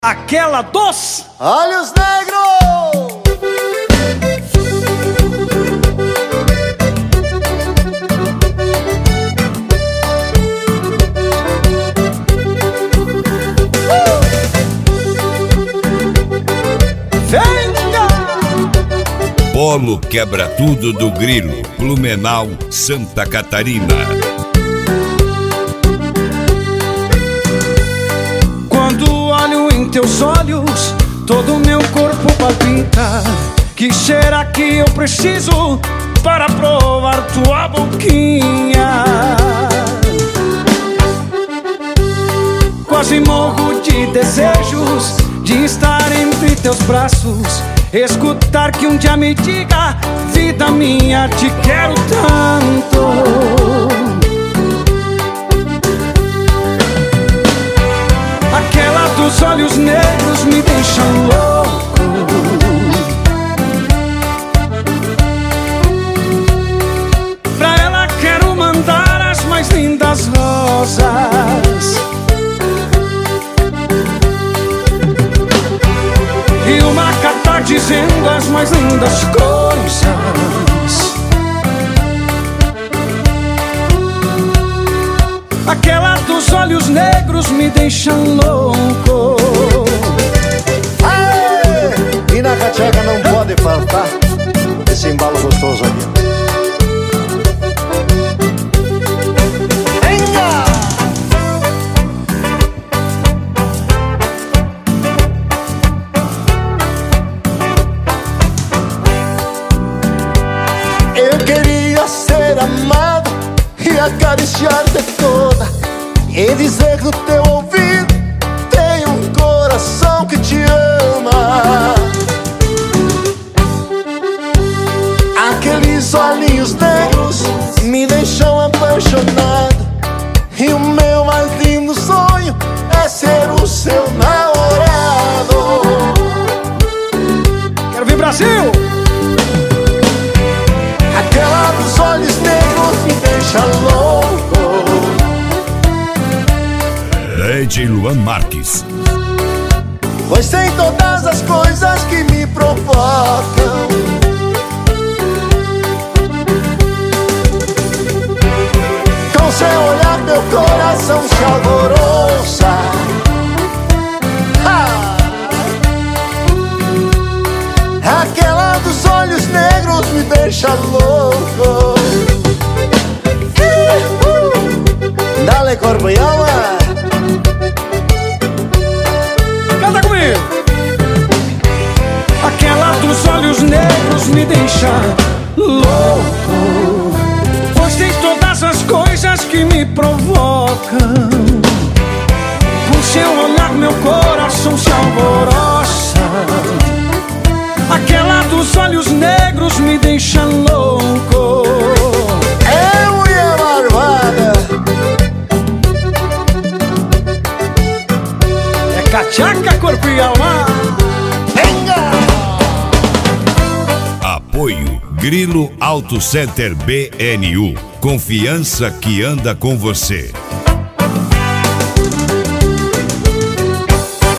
Aquela dos Olhos Negros. Venga! Polo Quebra Tudo do Grilo, Blumenau, Santa Catarina. Quando olho em teus olhos, todo meu corpo palpita. Que será que eu preciso para provar tua boquinha? Quase morro de desejos de estar entre teus braços, escutar que um dia me diga: vida minha, te quero tanto. Aquela dos olhos negros me deixa louco. Pra ela quero mandar as mais lindas rosas e uma carta dizendo as mais lindas coisas. Aquela dos olhos negros me deixa louco. Aê! E na cachaca não pode faltar esse embalo gostoso aqui. Eu queria ser amado e acariciar-te toda, e dizer no teu ouvido: tem um coração que te ama. Aqueles olhinhos negros me deixam apaixonado, e o meu mais lindo sonho é ser o seu namorado. Quero ver Brasil! Aquela dos olhos negros me deixa louco. DJ Luan Marques. Pois tem todas as coisas que me provocam. Com seu olhar meu coração se alvoroça. Aquela dos olhos negros me deixa louco. Dale corpo e alma. Canta comigo! Aquela dos olhos negros me deixa louco, pois tem todas as coisas que me provocam. Com seu olhar meu coração se alvoroça. Aquela dos olhos negros me deixa louco. É mulher malvada. É cachaca, corpo e alma. Venga! Apoio Grilo Auto Center BNU. Confiança que anda com você.